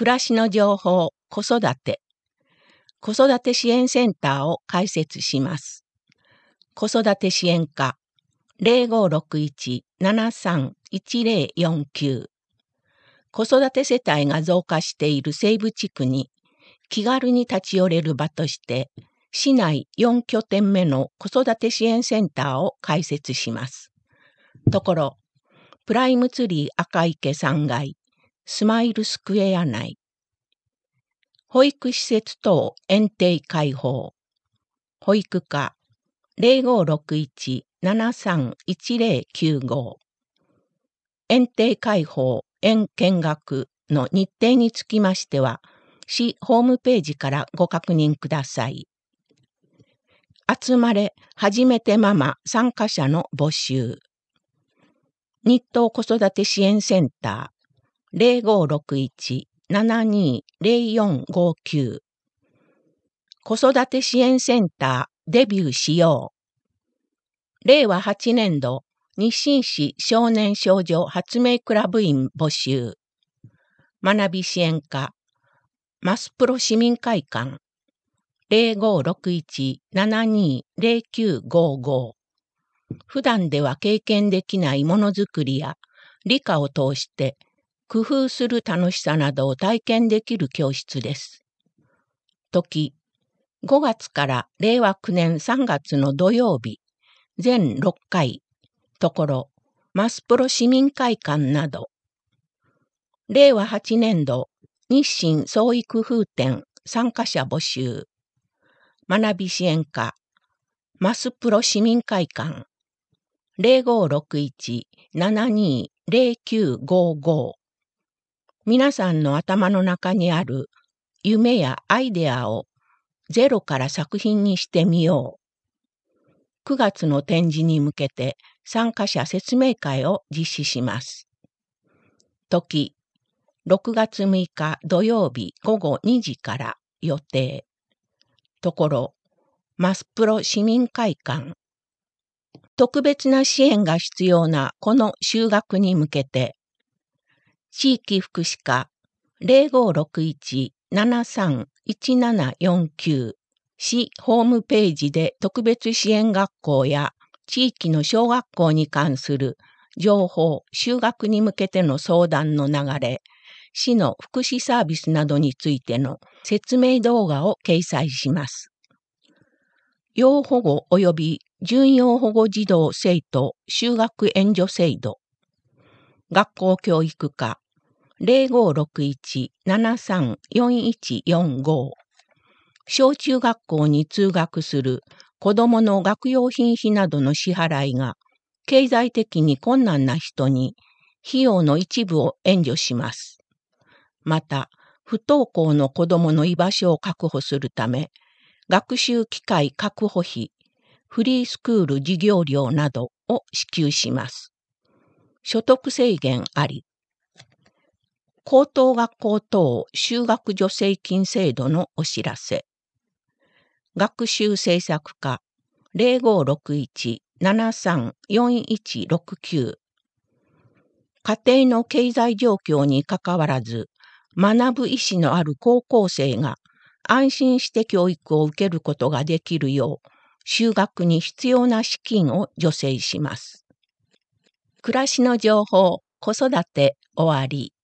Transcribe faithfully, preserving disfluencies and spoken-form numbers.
暮らしの情報、子育て。子育て支援センターを開設します。子育て支援課 ゼロごろくいち ななさん いちゼロよんきゅう。子育て世帯が増加している西部地区に気軽に立ち寄れる場として市内よん拠点目の子育て支援センターを開設します。ところ、プライムツリー赤池さんがい、スマイルスクエア内、保育施設等園庭開放、保育課 ゼロごろくいち ななさん いちゼロきゅうご、園庭開放園見学の日程につきましては、市ホームページからご確認ください。集まれ初めてママ参加者の募集。日東子育て支援センター ゼロごろくいち ななにゼロよんごきゅう。子育て支援センターデビューしよう。れいわはちねんど日清市少年少女発明クラブ員募集。学び支援課マスプロ市民会館 ゼロごろくいち ななにゼロきゅうごご。普段では経験できないものづくりや理科を通して工夫する楽しさなどを体験できる教室です。時、ごがつかられいわきゅうねんさんがつの土曜日、全ろっかい、ところ、マスプロ市民会館など、れいわはちねんど日清創意工夫展参加者募集、学び支援課、マスプロ市民会館、ゼロごろくいち ななにゼロきゅうごご。皆さんの頭の中にある夢やアイデアをゼロから作品にしてみよう。くがつの展示に向けて参加者説明会を実施します。時、ろくがつむいか土曜日ごごにじから予定。ところ、マスプロ市民会館。特別な支援が必要なこの就学に向けて、地域福祉課 ゼロごろくいち ななさん いちななよんきゅう、市ホームページで特別支援学校や地域の小学校に関する情報、就学に向けての相談の流れ、市の福祉サービスなどについての説明動画を掲載します。要保護及び準要保護児童生徒就学援助制度。学校教育課 ゼロごろくいち ななさん よんいちよんご。小中学校に通学する子どもの学用品費などの支払いが経済的に困難な人に費用の一部を援助します。また、不登校の子どもの居場所を確保するため、学習機会確保費、フリースクール授業料などを支給します。所得制限あり。高等学校等就学助成金制度のお知らせ。学習政策課 ゼロごろくいち ななさん よんいちろくきゅう。家庭の経済状況にかかわらず、学ぶ意思のある高校生が安心して教育を受けることができるよう、就学に必要な資金を助成します。暮らしの情報、子育て終わり。